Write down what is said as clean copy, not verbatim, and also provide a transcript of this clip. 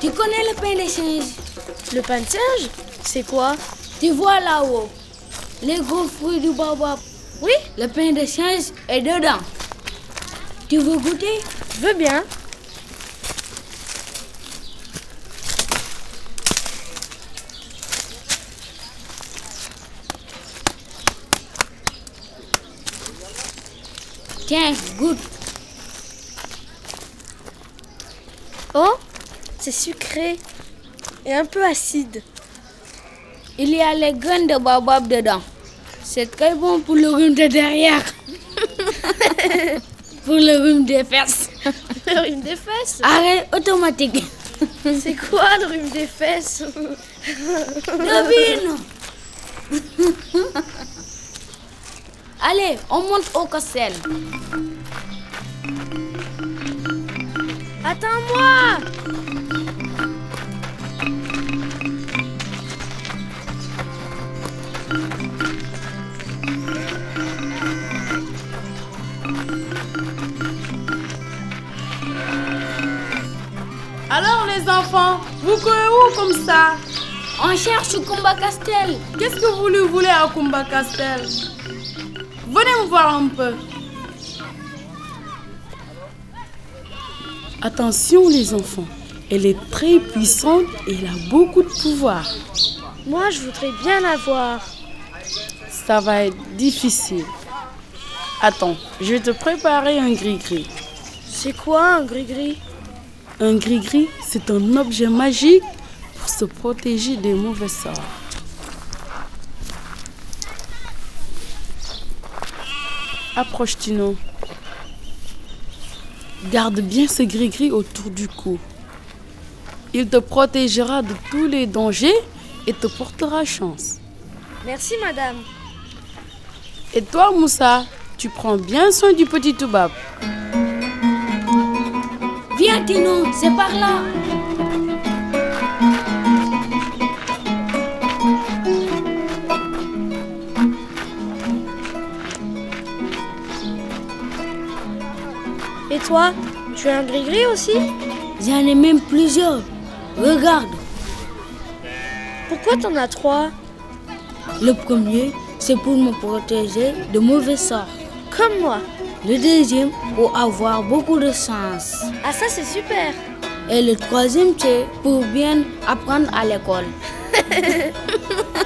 Tu connais le pain des singes? Le pain de singe? C'est quoi? Tu vois là-haut, les gros fruits du baobab. Oui, Le pain de singe est dedans. Tu veux goûter? je veux bien. Tiens, goûte. Oh, c'est sucré et un peu acide. Il y a les graines de baobab dedans. C'est très bon pour le rhume de derrière. Pour le rhume des fesses. Le rhume des fesses? Arrêt automatique. C'est quoi le rhume des fesses? Devine. Allez, on monte au castel. Attends-moi! Alors les enfants, vous courez où comme ça? On cherche Kumba Castel. Qu'est-ce que vous lui voulez à Kumba Castel? Venez me voir un peu. Attention les enfants, elle est très puissante et elle a beaucoup de pouvoir. Moi, je voudrais bien la voir. Ça va être difficile. Attends, je vais te préparer un gris-gris. C'est quoi un gris-gris? Un gris-gris, c'est un objet magique pour se protéger des mauvais sorts. Approche, Tino. Garde bien ce gris-gris autour du cou. Il te protégera de tous les dangers et te portera chance. Merci, madame. Et toi, Moussa, tu prends bien soin du petit Toubab. Viens, Tino, c'est par là. Et toi, tu as un gris-gris aussi? J'en ai même plusieurs. Regarde. Pourquoi t'en as 3? Le premier, c'est pour me protéger de mauvais sorts. Comme moi. Le deuxième, pour avoir beaucoup de chance. Ah, ça c'est super. Et le troisième, c'est pour bien apprendre à l'école.